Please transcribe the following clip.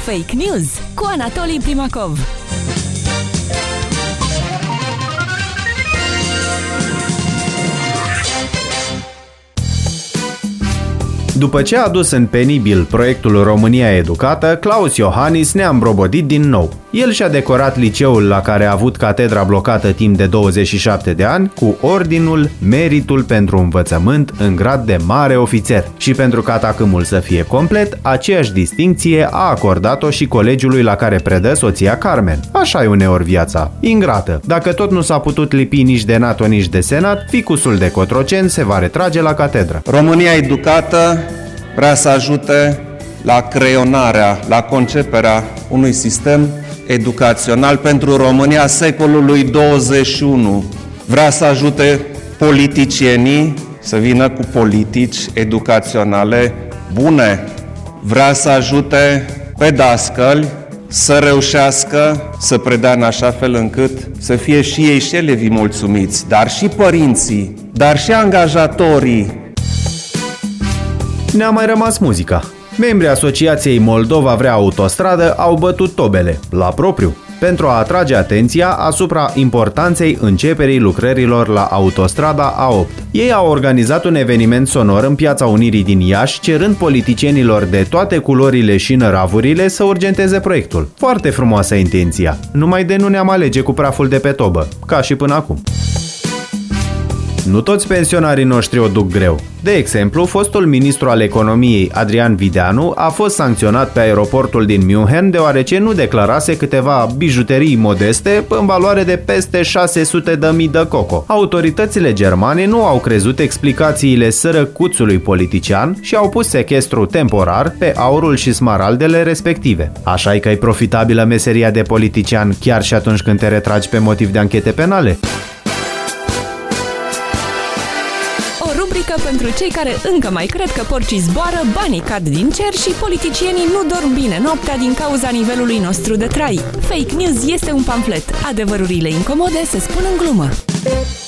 Fake News cu Anatolii Primakov. După ce a adus în penibil proiectul România Educată, Claus Iohannis ne-a îmbrobodit din nou. El și-a decorat liceul la care a avut catedra blocată timp de 27 de ani cu ordinul Meritul pentru învățământ în grad de mare ofițer. Și pentru ca tacâmul să fie complet, aceeași distincție a acordat-o și colegiului la care predă soția Carmen. Așa e uneori viața, ingrată. Dacă tot nu s-a putut lipi nici de NATO, nici de Senat, ficusul de Cotroceni se va retrage la catedră. România Educată vrea să ajute la creionarea, la conceperea unui sistem educațional pentru România secolului 21. Vrea să ajute politicienii să vină cu politici educaționale bune. Vrea să ajute pe dascăli să reușească să predea în așa fel încât să fie și ei și elevii mulțumiți, dar și părinții, dar și angajatorii. Ne-a mai rămas muzica. Membrii Asociației Moldova Vrea Autostradă au bătut tobele, la propriu, pentru a atrage atenția asupra importanței începerii lucrărilor la autostrada A8. Ei au organizat un eveniment sonor în Piața Unirii din Iași, cerând politicienilor de toate culorile și năravurile să urgenteze proiectul. Foarte frumoasă intenția, numai de nu ne-am alege cu praful de pe tobă, ca și până acum. Nu toți pensionarii noștri o duc greu. De exemplu, fostul ministru al economiei, Adrian Videanu, a fost sancționat pe aeroportul din München deoarece nu declarase câteva bijuterii modeste în valoare de peste 600.000 de coco. Autoritățile germane nu au crezut explicațiile sărăcuțului politician și au pus sechestru temporar pe aurul și smaraldele respective. Așa-i că e profitabilă meseria de politician chiar și atunci când te retragi pe motiv de anchete penale? Pentru cei care încă mai cred că porcii zboară, banii cad din cer și politicienii nu dorm bine noaptea din cauza nivelului nostru de trai. Fake News este un pamflet. Adevărurile incomode se spun în glumă.